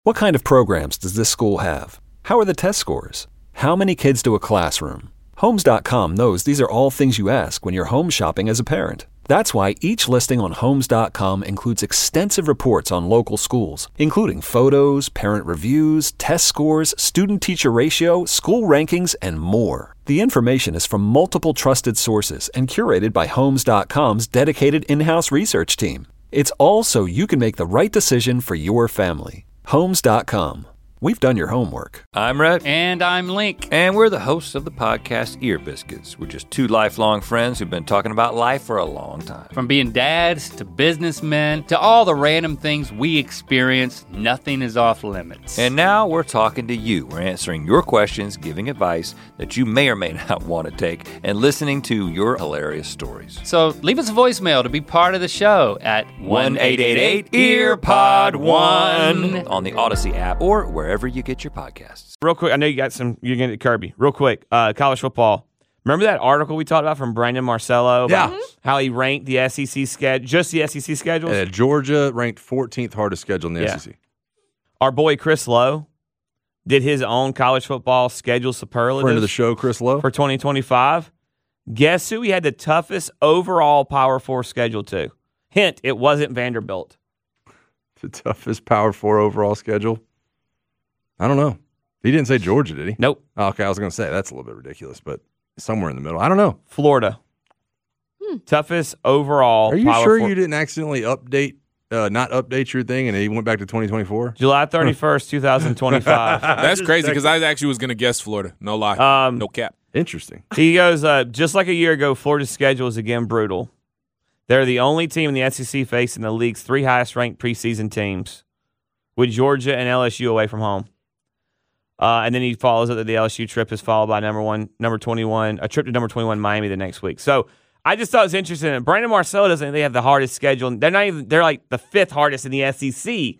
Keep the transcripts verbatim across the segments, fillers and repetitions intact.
What kind of programs does this school have? How are the test scores? How many kids to a classroom? Homes dot com knows these are all things you ask when you're home shopping as a parent. That's why each listing on Homes dot com includes extensive reports on local schools, including photos, parent reviews, test scores, student-teacher ratio, school rankings, and more. The information is from multiple trusted sources and curated by Homes dot com's dedicated in-house research team. It's all so you can make the right decision for your family. Homes dot com. We've done your homework. I'm Rhett. And I'm Link. And we're the hosts of the podcast Ear Biscuits. We're just two lifelong friends who've been talking about life for a long time. From being dads to businessmen to all the random things we experience, nothing is off limits. And now we're talking to you. We're answering your questions, giving advice that you may or may not want to take, and listening to your hilarious stories. So leave us a voicemail to be part of the show at one eight eight eight E A R P O D one on the Odyssey app or wherever wherever you get your podcasts. Real quick, I know you got some, you're going to Kirby. Real quick, uh, college football. Remember that article we talked about from Brandon Marcello? About yeah. How he ranked the S E C schedule, just the S E C schedules? Uh, Georgia ranked fourteenth hardest schedule in the yeah. S E C. Our boy Chris Lowe did his own college football schedule superlatives. Friend of the show, Chris Lowe. For twenty twenty-five. Guess who he had the toughest overall Power Four schedule to? Hint, it wasn't Vanderbilt. The toughest Power Four overall schedule? I don't know. He didn't say Georgia, did he? Nope. Oh, okay, I was going to say that's a little bit ridiculous, but somewhere in the middle. I don't know. Florida. Hmm. Toughest overall. Are you Power sure four. You didn't accidentally update, uh, not update your thing, and he went back to twenty twenty-four? July thirty-first, twenty twenty-five. That's crazy because I actually was going to guess Florida. No lie. Um, no cap. Interesting. He goes, uh, just like a year ago, Florida's schedule is again brutal. They're the only team in the S E C facing the league's three highest-ranked preseason teams, with Georgia and L S U away from home. Uh, and then he follows up that the L S U trip is followed by number one, number twenty-one, a trip to number twenty-one Miami the next week. So I just thought it was interesting. Brandon Marcello doesn't think they have the hardest schedule. They're not even. They're like the fifth hardest in the S E C.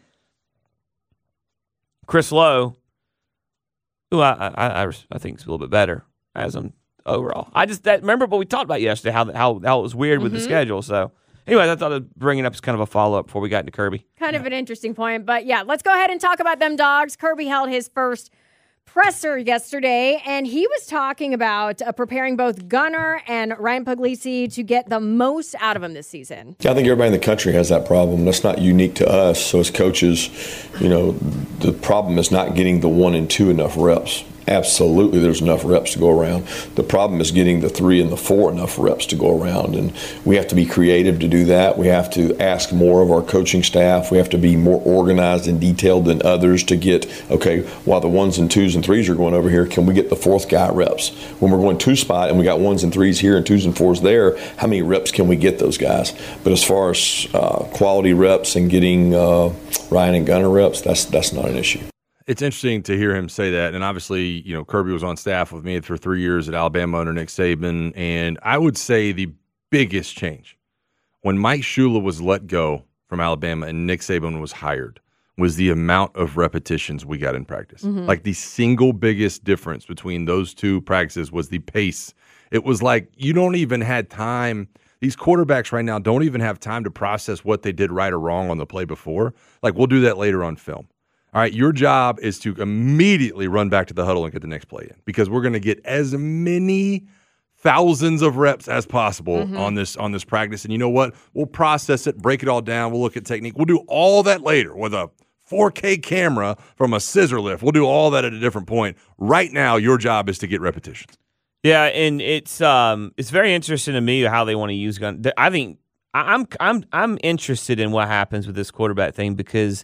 Chris Lowe, who I I, I, I think is a little bit better as an overall. I just that remember what we talked about yesterday how how how it was weird mm-hmm. with the schedule. So. Anyway, I thought I'd bring it up as kind of a follow-up before we got into Kirby. Kind of an interesting point, but yeah, let's go ahead and talk about them dogs. Kirby held his first presser yesterday, and he was talking about uh, preparing both Gunnar and Ryan Puglisi to get the most out of him this season. I think everybody in the country has that problem. That's not unique to us. So as coaches, you know, the problem is not getting the one and two enough reps. Absolutely, there's enough reps to go around. The problem is getting the three and the four enough reps to go around, and we have to be creative to do that. We have to ask more of our coaching staff. We have to be more organized and detailed than others to get, okay, while the ones and twos and threes are going over here, can we get the fourth guy reps? When we're going two spot and we got ones and threes here and twos and fours there, how many reps can we get those guys? But as far as uh, quality reps and getting uh, Ryan and Gunnar reps, that's that's not an issue. It's interesting to hear him say that, and obviously, you know, Kirby was on staff with me for three years at Alabama under Nick Saban, and I would say the biggest change when Mike Shula was let go from Alabama and Nick Saban was hired was the amount of repetitions we got in practice. Mm-hmm. Like the single biggest difference between those two practices was the pace. It was like you don't even had time. These quarterbacks right now don't even have time to process what they did right or wrong on the play before. Like we'll do that later on film. All right, your job is to immediately run back to the huddle and get the next play in because we're going to get as many thousands of reps as possible mm-hmm. on this on this practice. And you know what? We'll process it, break it all down. We'll look at technique. We'll do all that later with a four K camera from a scissor lift. We'll do all that at a different point. Right now, your job is to get repetitions. Yeah, and it's um it's very interesting to me how they want to use gun. I think I'm I'm I'm interested in what happens with this quarterback thing because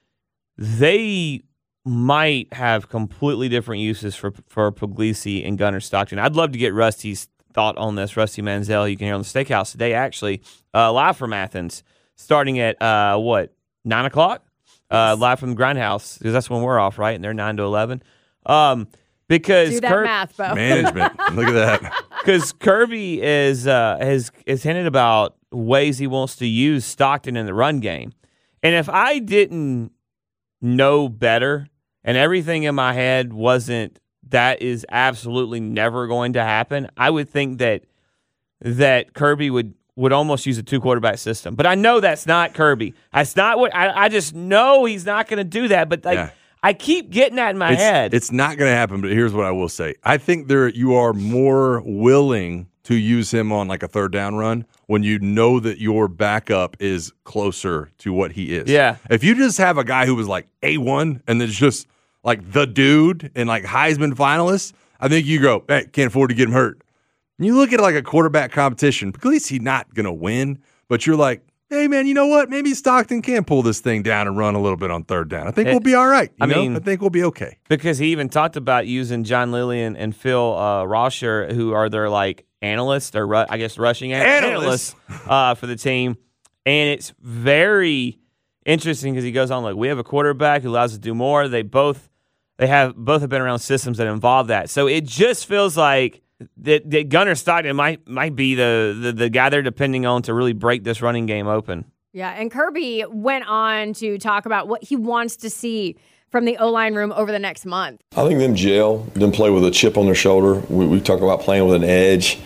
they might have completely different uses for for Puglisi and Gunnar Stockton. I'd love to get Rusty's thought on this. Rusty Manziel, you can hear on the Steakhouse today, actually, uh, live from Athens, starting at, uh, what, nine o'clock? Uh, live from the Grindhouse, because that's when we're off, right? And they're nine to eleven. Um, because Do that Kir- math, Bo. Management. Look at that. Because Kirby is, uh, has, has hinted about ways he wants to use Stockton in the run game. And if I didn't know better and everything in my head wasn't that is absolutely never going to happen, I would think that that Kirby would would almost use a two quarterback system. But I know that's not Kirby. That's not what I, I just know he's not going to do that. But like, Yeah. I keep getting that in my it's, head. It's not going to happen, but here's what I will say. I think there you are more willing to use him on like a third down run when you know that your backup is closer to what he is. Yeah. If you just have a guy who was like A one and then just like the dude and like Heisman finalist, I think you go, hey, can't afford to get him hurt. And you look at like a quarterback competition, at least he's not going to win, but you're like, hey, man, you know what? Maybe Stockton can pull this thing down and run a little bit on third down. I think It- we'll be all right. You I know? mean- I think we'll be okay. Because he even talked about using John Lillian and Phil uh, Rosher, who are their like analysts or ru- I guess rushing an- Analysts. analysts uh, for the team, and it's very interesting because he goes on like we have a quarterback who allows us to do more. They both they have both have been around systems that involve that, so it just feels like that, that Gunnar Stockton might might be the, the the guy they're depending on to really break this running game open. Yeah, and Kirby went on to talk about what he wants to see from the O-line room over the next month. I think them gel, them play with a chip on their shoulder. We, we talk about playing with an edge,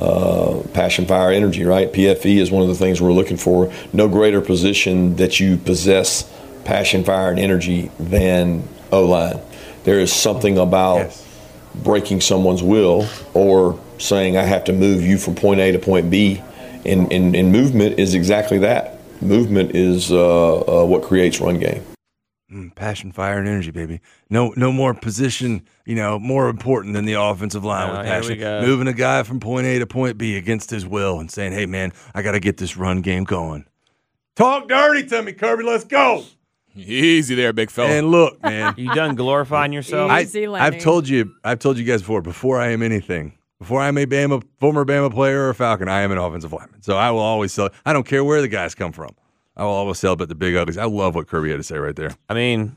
uh, passion, fire, energy, right? P F E is one of the things we're looking for. No greater position that you possess passion, fire, and energy than O-line. There is something about Yes. breaking someone's will or saying I have to move you from point A to point B. And, and, and movement is exactly that. Movement is uh, uh, what creates run game. Mm, passion, fire, and energy, baby. No, no more position. You know, more important than the offensive line Oh, with here we passion. go. Moving a guy from point A to point B against his will and saying, "Hey, man, I got to get this run game going." Talk dirty to me, Kirby. Let's go. Easy there, big fella. And look, man, You done glorifying yourself? I, Easy, Lenny. I've told you, I've told you guys before. Before I am anything, before I'm a Bama, former Bama player or a Falcon, I am an offensive lineman. So I will always sell. I don't care where the guys come from. I will always sell about the big uglies. I love what Kirby had to say right there. I mean,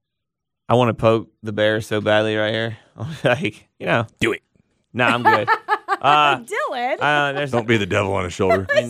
I want to poke the Bears so badly right here. like, you know, Do it. nah, I'm good. Uh, Dylan. uh, there's Don't be the devil on his shoulder. He,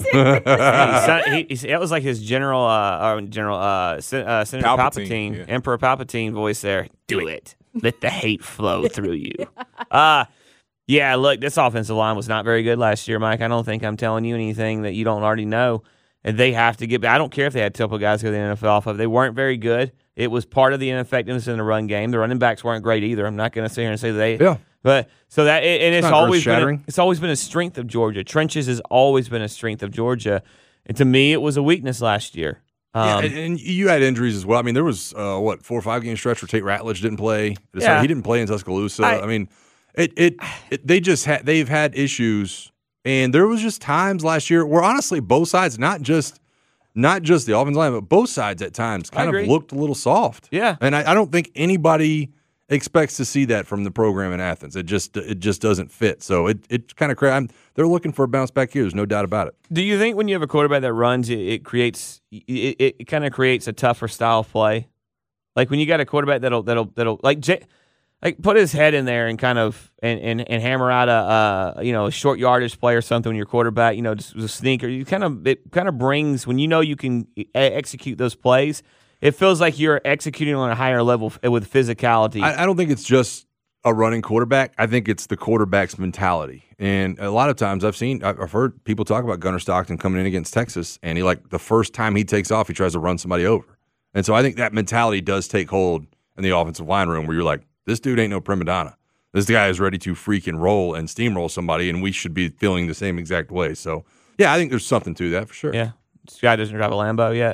he, he, that was like his general, uh, or general, uh, Sen- uh, Senator Palpatine, Palpatine, yeah. Emperor Palpatine voice there. Do it. Let the hate flow through you. Uh, yeah, look, this offensive line was not very good last year, Mike. I don't think I'm telling you anything that you don't already know. And they have to get. I don't care if they had a couple guys go to the N F L off of. They weren't very good. It was part of the ineffectiveness in the run game. The running backs weren't great either. I'm not going to sit here and say that they. Yeah. But so that and it's not always been a, earth-shattering. it's always been a strength of Georgia. Trenches has always been a strength of Georgia, and to me, it was a weakness last year. Yeah, Um, and, and you had injuries as well. I mean, there was uh, what four or five game stretch where Tate Ratledge didn't play. Yeah. He didn't play in Tuscaloosa. I- I, mean, it, it it they just had they've had issues, and there was just times last year where honestly both sides, not just not just the offensive line, but both sides at times I kind of agree. looked a little soft. Yeah. and I, I don't think anybody expects to see that from the program in Athens. It just it just doesn't fit. So it it kind of cra- I'm, they're looking for a bounce back here. There's no doubt about it. do you think when you have a quarterback that runs, it, it creates it, it, it kind of creates a tougher style of play? Like when you got a quarterback that'll that'll that'll like J, like put his head in there and kind of and, and, and hammer out a uh, you know a short yardage play or something when your quarterback you know just a sneaker. You kind of it kind of brings when you know you can e- execute those plays. It feels like you're executing on a higher level f- with physicality. I, I don't think it's just a running quarterback. I think it's the quarterback's mentality. And a lot of times I've seen, I've I've heard people talk about Gunnar Stockton coming in against Texas, and he like the first time he takes off, he tries to run somebody over. And so I think that mentality does take hold in the offensive line room where you're like, this dude ain't no prima donna. This guy is ready to freaking roll and steamroll somebody, and we should be feeling the same exact way. So, yeah, I think there's something to that for sure. yeah, this guy doesn't drive a Lambo yet.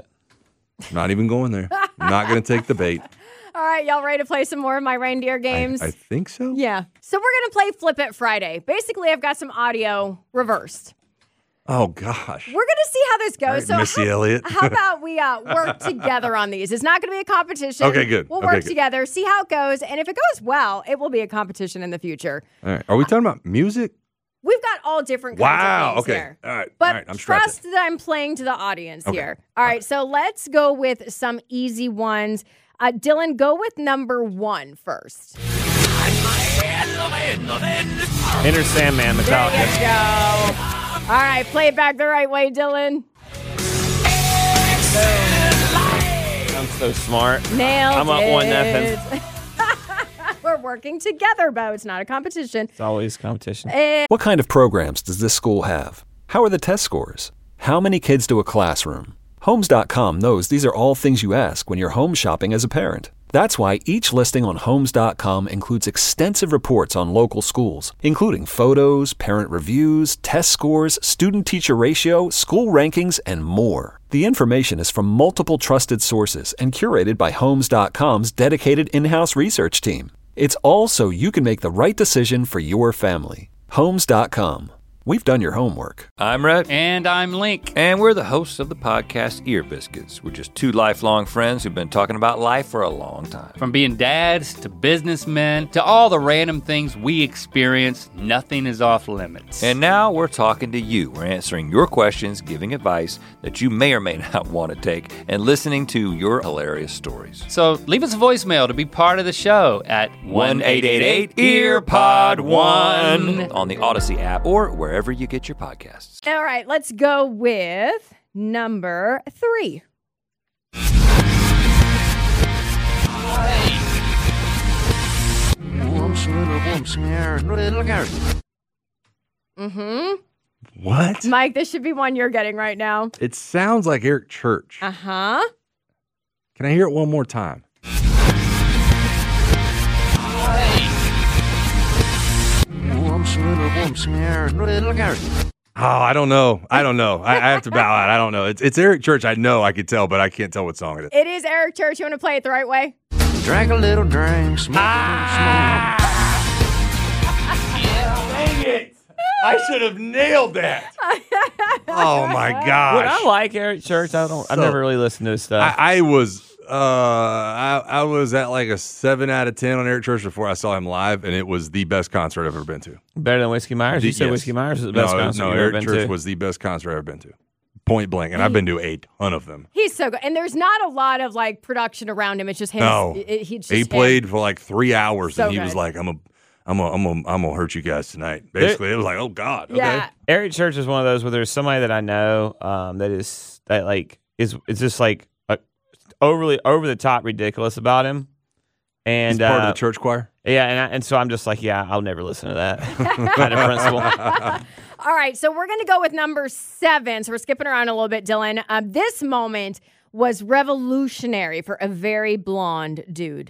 Not even going there. Not going to take the bait. All right, y'all ready to play some more of my reindeer games? I, I think so. yeah. So we're going to play Flip It Friday. Basically, I've got some audio reversed. Oh, gosh. We're going to see how this goes. All right, so Missy how, Elliott. how about we uh, work together on these? It's not going to be a competition. Okay, good. We'll Okay, work good. together, see how it goes, and if it goes well, it will be a competition in the future. All right. Are we talking about music? We've got all different kinds Wow. of games Okay. here. All right. But All right. I'm trust strapped that I'm playing to the audience Okay. here. All right, so let's go with some easy ones. Uh, Dylan, go with number one first. Enter Sandman, There Metallica. you go. All right, play it back the right way, Dylan. I'm so smart. Nailed I'm up it. one nothing. We're working together, Bo. It's not a competition. It's always competition. Eh, What kind of programs does this school have? How are the test scores? How many kids do a classroom? Homes dot com knows these are all things you ask when you're home shopping as a parent. That's why each listing on Homes dot com includes extensive reports on local schools, including photos, parent reviews, test scores, student-teacher ratio, school rankings, and more. The information is from multiple trusted sources and curated by Homes dot com's dedicated in-house research team. It's all so you can make the right decision for your family. Homes dot com. We've done your homework. I'm Rhett. And I'm Link. And we're the hosts of the podcast Ear Biscuits. We're just two lifelong friends who've been talking about life for a long time. From being dads to businessmen to all the random things we experience, nothing is off limits. And now we're talking to you. We're answering your questions, giving advice that you may or may not want to take, and listening to your hilarious stories. So leave us a voicemail to be part of the show at one eight eight eight ear pod one on the Odyssey app or wherever you get your podcasts. All right, let's go with number three. Mm-hmm. What? Mike, this should be one you're getting right now. It sounds like Eric Church. Uh-huh. Can I hear it one more time? Oh, I don't know. I don't know. I, I have to bow out. I don't know. It's it's Eric Church. I know. I could tell, but I can't tell what song it is. It is Eric Church. You want to play it the right way? Drink a little drink, smoke ah! a little smoke. Dang it! I should have nailed that. Oh my gosh! Would I like Eric Church? I don't. So, I've never really listened to his stuff. I, I was. Uh, I, I was at like a seven out of ten on Eric Church before I saw him live, and it was the best concert I've ever been to. Better than Whiskey Myers? You The- said yes. Whiskey Myers is the best no, concert no, you've Eric ever been Church to. was the best concert I've ever been to. Point blank, and I've been to a ton of them. He's so good. And there's not a lot of like production around him. It's just him. No, It- it- he, just he him. played for like three hours, So and he good. was like, "I'm a, I'm a, I'm a, I'm gonna hurt you guys tonight." Basically, it was like, "Oh God, okay." Yeah. Eric Church is one of those where there's somebody that I know um, that is that like is is just like a, overly over the top ridiculous about him, and He's part uh, of the church choir. Yeah, and I, and so I'm just like, yeah, I'll never listen to that kind of principle. All right, so we're going to go with number seven. So we're skipping around a little bit, Dylan. Um, this moment was revolutionary for a very blonde dude.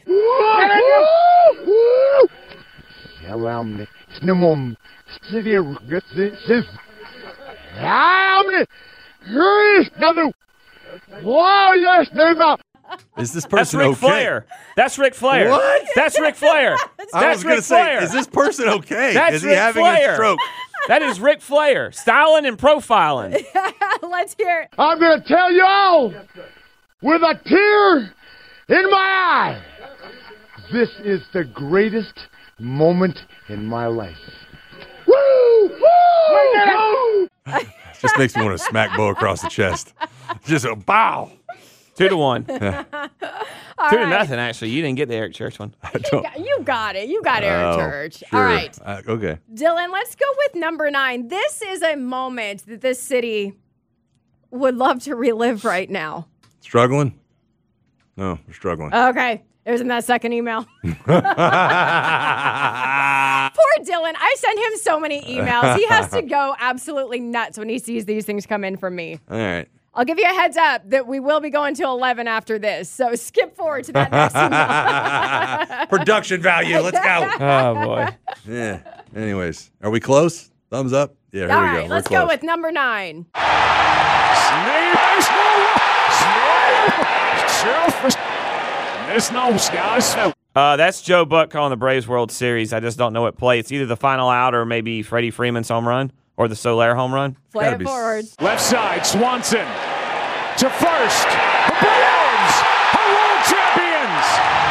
Is this That's person Ric okay? Flair. That's Ric Flair. What? That's Ric Flair. I That's was gonna Ric say, Flair. is this person okay? That's is he Ric having Flair. a stroke? That is Ric Flair, styling and profiling. Let's hear it. I'm going to tell y'all with a tear in my eye, this is the greatest moment in my life. Woo! Woo! Just makes me want to smack Bo across the chest. Just a bow. Two to one. All Two to right. nothing, actually. You didn't get the Eric Church one. I You don't. got, you got it. You got Eric Oh, Church. sure. All right. Uh, okay. Dylan, let's go with number nine. This is a moment that this city would love to relive right now. Struggling? No, we're struggling. Okay. It was in that second email. Poor Dylan. I send him so many emails. He has to go absolutely nuts when he sees these things come in from me. All right. I'll give you a heads up that we will be going to eleven after this. So skip forward to that next email. Production value. Let's go. Oh, boy. Yeah. Anyways, are we close? Thumbs up? Yeah, here All we right, go. We're let's close. go with number nine. Uh, that's Joe Buck calling the Braves World Series. I just don't know what play. It's either the final out or maybe Freddie Freeman's home run or the Soler home run. Play Gotta it be forward. Left side, Swanson to first. The Braves are world champions.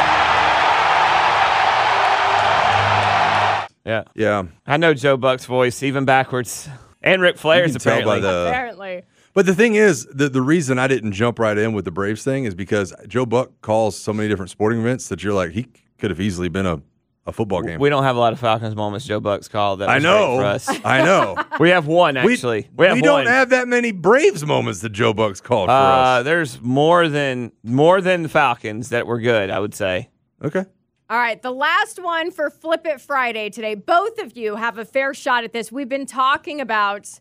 Yeah. Yeah. I know Joe Buck's voice, even backwards. And Ric Flair's, You can tell by apparently. the- Apparently. But the thing is, the, the reason I didn't jump right in with the Braves thing is because Joe Buck calls so many different sporting events that you're like, he could have easily been a, a football game. We don't have a lot of Falcons moments Joe Buck's called. That I was know. great for us. I know. We have one, We- actually. We, have we one. don't have that many Braves moments that Joe Buck's called for Uh, us. there's more than more than the Falcons that were good, I would say. Okay. All right, the last one for Flip It Friday today. Both of you have a fair shot at this. We've been talking about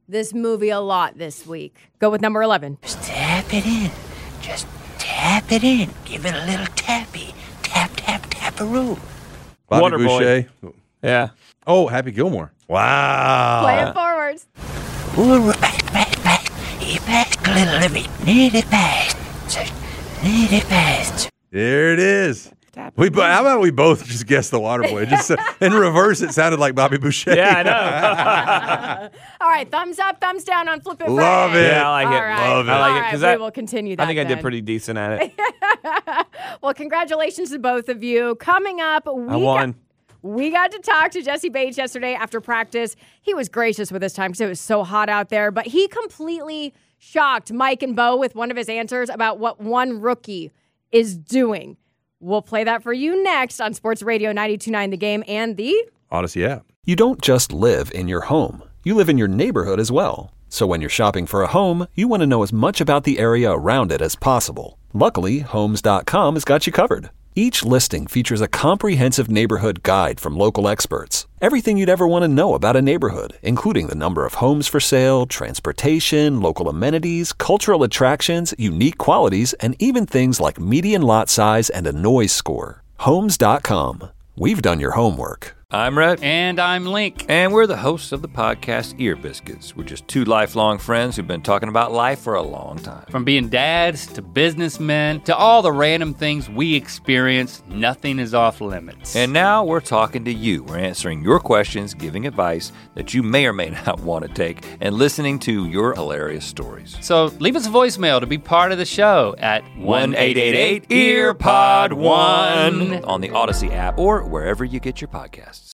this movie a lot this week. Go with number eleven. Just tap it in. Just tap it in. Give it a little tappy. Tap, tap, tap-a-roo. Bobby Waterboy. Boucher. Yeah. Oh, Happy Gilmore. Wow. Play it forwards. Ooh, we're back, back, back. He back a little of it. Need it fast. Just need it fast. There it is. We, how about we both just guess the Waterboy? Just uh, in reverse, it sounded like Bobby Boucher. Yeah, I know. All right, thumbs up, thumbs down on Flip It Love Friday. it. Yeah, I like All it. right. Love it. I like All it, right, 'cause we I- will continue that I think I then. did pretty decent at it. Well, congratulations to both of you. Coming up, we I won. Got, we got to talk to Jesse Bates yesterday after practice. He was gracious with his time because it was so hot out there, but he completely shocked Mike and Bo with one of his answers about what one rookie is doing. We'll play that for you next on Sports Radio ninety-two point nine The Game and the Odyssey app. You don't just live in your home, you live in your neighborhood as well. So when you're shopping for a home, you want to know as much about the area around it as possible. Luckily, Homes dot com has got you covered. Each listing features a comprehensive neighborhood guide from local experts. Everything you'd ever want to know about a neighborhood, including the number of homes for sale, transportation, local amenities, cultural attractions, unique qualities, and even things like median lot size and a noise score. Homes dot com. We've done your homework. I'm Rhett. And I'm Link. And we're the hosts of the podcast Ear Biscuits. We're just two lifelong friends who've been talking about life for a long time. From being dads to businessmen to all the random things we experience, nothing is off limits. And now we're talking to you. We're answering your questions, giving advice that you may or may not want to take, and listening to your hilarious stories. So leave us a voicemail to be part of the show at one eight eight eight, E A R P O D one on the Odyssey app or wherever you get your podcasts.